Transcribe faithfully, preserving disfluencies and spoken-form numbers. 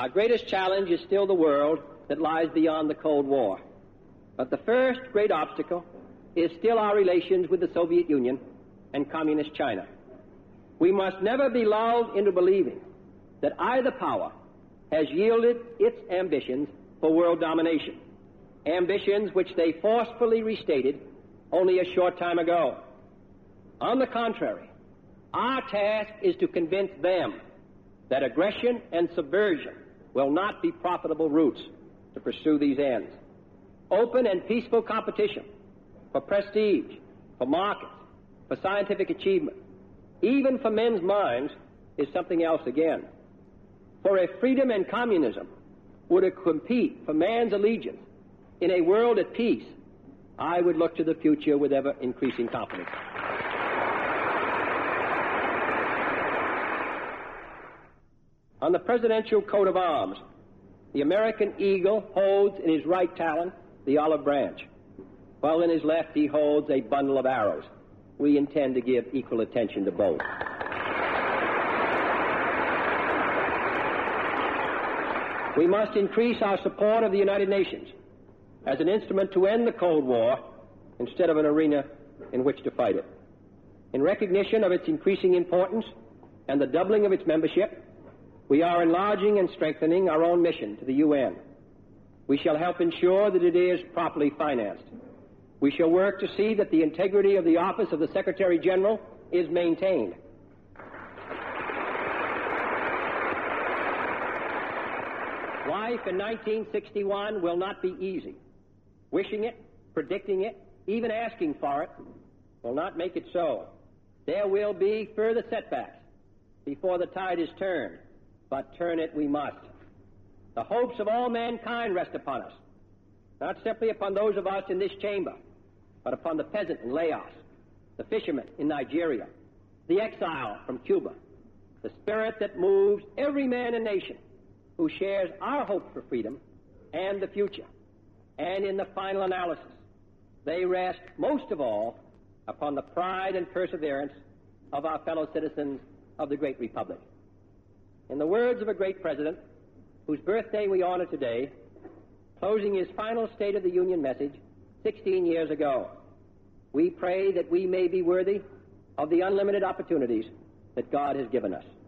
Our greatest challenge is still the world that lies beyond the Cold War. But the first great obstacle is still our relations with the Soviet Union and Communist China. We must never be lulled into believing that either power has yielded its ambitions for world domination, ambitions which they forcefully restated only a short time ago. On the contrary, our task is to convince them that aggression and subversion will not be profitable routes to pursue these ends. Open and peaceful competition for prestige, for markets, for scientific achievement, even for men's minds, is something else again. For if freedom and communism were to compete for man's allegiance in a world at peace, I would look to the future with ever-increasing confidence. On the presidential coat of arms, the American eagle holds in his right talon the olive branch, while in his left he holds a bundle of arrows. We intend to give equal attention to both. We must increase our support of the United Nations as an instrument to end the Cold War instead of an arena in which to fight it. In recognition of its increasing importance and the doubling of its membership, we are enlarging and strengthening our own mission to the U N. We shall help ensure that it is properly financed. We shall work to see that the integrity of the office of the Secretary General is maintained. Life in nineteen sixty-one will not be easy. Wishing it, predicting it, even asking for it will not make it so. There will be further setbacks before the tide is turned, but turn it we must. The hopes of all mankind rest upon us, not simply upon those of us in this chamber, but upon the peasant in Laos, the fisherman in Nigeria, the exile from Cuba, the spirit that moves every man and nation who shares our hope for freedom and the future. And in the final analysis, they rest most of all upon the pride and perseverance of our fellow citizens of the great republic. In the words of a great president, whose birthday we honor today, closing his final State of the Union message sixteen years ago, we pray that we may be worthy of the unlimited opportunities that God has given us.